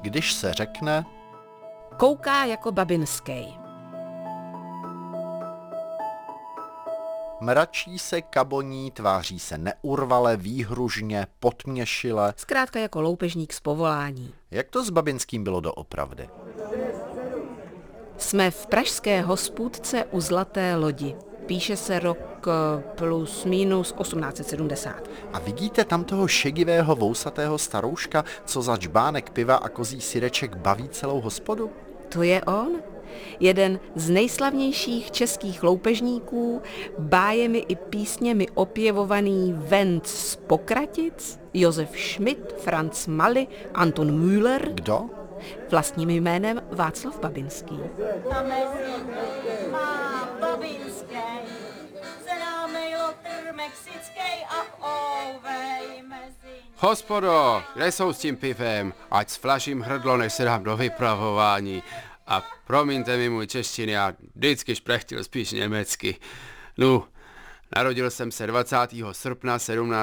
když se řekne kouká jako Babinský. Mračí se, kaboní, tváří se neurvale, výhružně, potměšile. Zkrátka jako loupežník z povolání. Jak to s Babinským bylo doopravdy? Jsme v pražské hospůdce u Zlaté lodi. Píše se rok plus minus 1870. A vidíte tam toho šedivého vousatého starouška, co za džbánek piva a kozí syreček baví celou hospodu? To je on? Jeden z nejslavnějších českých loupežníků, bájemi i písněmi opěvovaný Venc z Pokratic, Josef Schmidt, Franz Mali, Anton Müller. Kdo? Vlastním jménem Václav Babinský. A mezi má Babinský, známej lotr mexický a ovej mezi. Hospodo, kde jsou s tím pivem? Ať sflaším hrdlo, než se dám do vypravování. A promiňte mi můj češtiny, já vždycky šprechtil spíš německy. No, narodil jsem se 20. srpna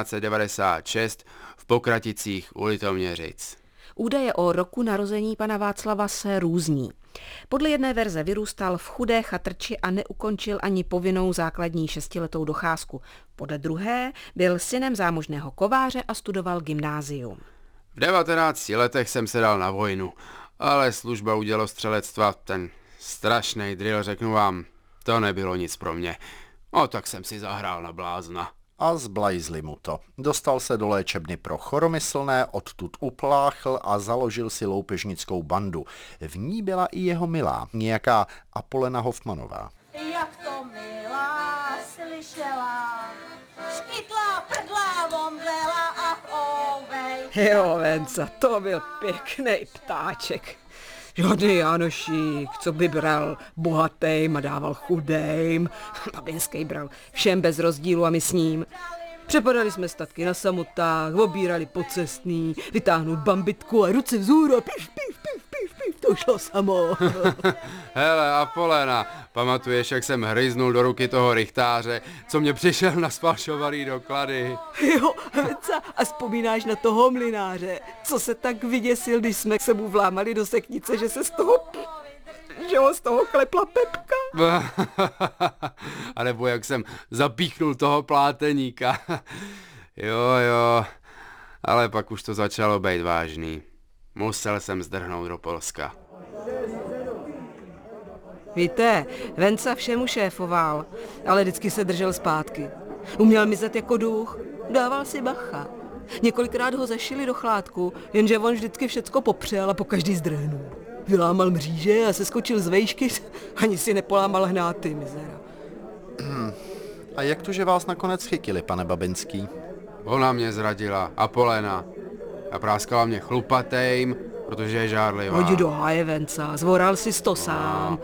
1796 v Pokraticích u Litoměřic. Údaje o roku narození pana Václava se různí. Podle jedné verze vyrůstal v chudé chatrči a neukončil ani povinnou základní 6letou docházku. Podle druhé byl synem zámožného kováře a studoval gymnázium. V 19 letech jsem se dal na vojnu, ale služba u dělostřelectva, ten strašný drill, řeknu vám, to nebylo nic pro mě. No tak jsem si zahrál na blázna. A zblajzli mu to. Dostal se do léčebny pro choromyslné, odtud upláchl a založil si loupežnickou bandu. V ní byla i jeho milá, nějaká Apolena Hoffmanová. Jak to milá slyšela, škytla, prdla, omdlela a ovej. Jo, Venca, to byl pěkný ptáček. Žádný Jánošík, co by bral bohatým a dával chudým. Babinský bral všem bez rozdílu a my s ním. Přepadali jsme statky na samotách, obírali pocestný, vytáhnout bambitku a ruce vzhůru a piš, to šlo samo. Hele, Apolena, pamatuješ, jak jsem hryznul do ruky toho rychtáře, co mě přišel na sfalšovaný doklady? Jo, Venca, a vzpomínáš na toho mlynáře, co se tak vyděsil, když jsme se mu vlámali do seknice, že se z toho klepla Pepka? A nebo jak jsem zapíchnul toho pláteníka. Jo, ale pak už to začalo být vážný. Musel jsem zdrhnout do Polska. Víte, Venca všemu šéfoval, ale vždycky se držel zpátky. Uměl mizet jako duch, dával si bacha. Několikrát ho zašili do chládku, jenže on vždycky všecko popřel a pokaždý zdrhnul. Vylámal mříže a seskočil z vejšky, ani si nepolámal hnáty, mizera. A jak to, že vás nakonec chytili, pane Babinský? Ona mě zradila, Apolena. A práskala mě chlupatejm, protože je žárlivá. Hodí do háje, Venca, zvoral si to sám.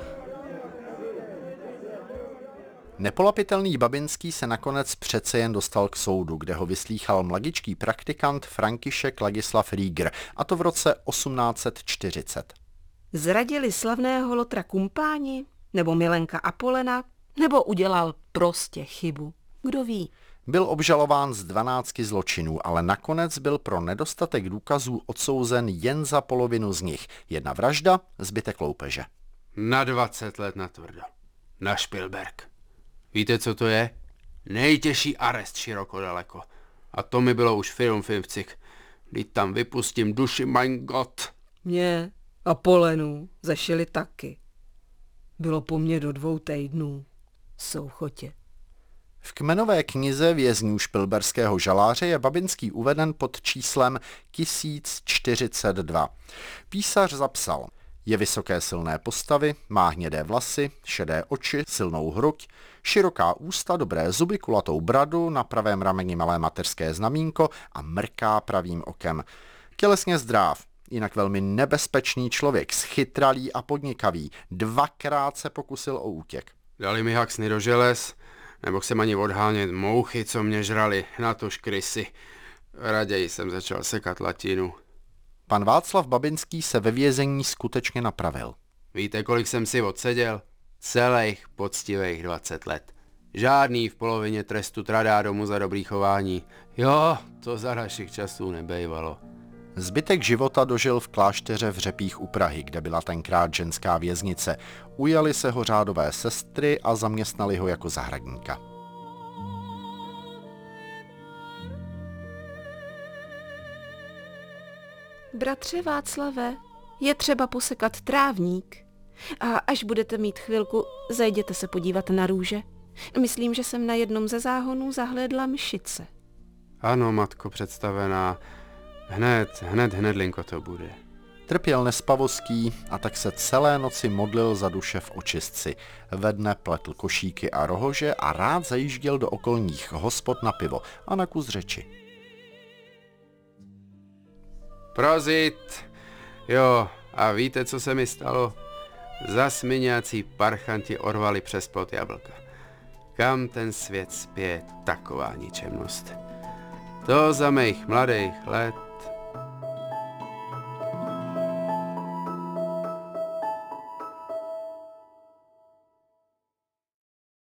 Nepolapitelný Babinský se nakonec přece jen dostal k soudu, kde ho vyslýchal mladičký praktikant František Ladislav Rieger, a to v roce 1840. Zradili slavného lotra kumpáni, nebo milenka Apolena, nebo udělal prostě chybu. Kdo ví? Byl obžalován z 12 zločinů, ale nakonec byl pro nedostatek důkazů odsouzen jen za polovinu z nich. 1 vražda, zbytek loupeže. Na 20 let natvrdo. Na Špilberk. Víte, co to je? Nejtěžší arest široko daleko. A to mi bylo už filmcik. Když tam vypustím duši, mein Gott. Mě Apolenu zašili taky. Bylo po mně do 2 týdnů. Souchotě. V kmenové knize vězňů špilberského žaláře je Babinský uveden pod číslem 1042. Písař zapsal: je vysoké silné postavy, má hnědé vlasy, šedé oči, silnou hruď, široká ústa, dobré zuby, kulatou bradu, na pravém rameni malé mateřské znamínko a mrká pravým okem. Tělesně zdráv, jinak velmi nebezpečný člověk, schytralý a podnikavý. 2krát se pokusil o útěk. Dali mi haxny do želez, nemohl jsem ani odhánět mouchy, co mě žrali, natož krysy. Raději jsem začal sekat latinu. Pan Václav Babinský se ve vězení skutečně napravil. Víte, kolik jsem si odseděl? Celých poctivých 20 let. Žádný v polovině trestu tradá domů za dobrý chování. Jo, to za našich časů nebejvalo. Zbytek života dožil v klášteře v Řepích u Prahy, kde byla tenkrát ženská věznice. Ujali se ho řádové sestry a zaměstnali ho jako zahradníka. Bratře Václave, je třeba posekat trávník. A až budete mít chvilku, zajděte se podívat na růže. Myslím, že jsem na jednom ze záhonů zahlédla mšice. Ano, matko představená. Hnedlinko to bude. Trpěl nespavostí a tak se celé noci modlil za duše v očistci. Ve dne pletl košíky a rohože a rád zajížděl do okolních hospod na pivo a na kus řeči. Prozit! Jo, a víte, co se mi stalo? Zas mi nějací parchanti orvali přes plot jablka. Kam ten svět spěje taková ničemnost? To za mých mladých let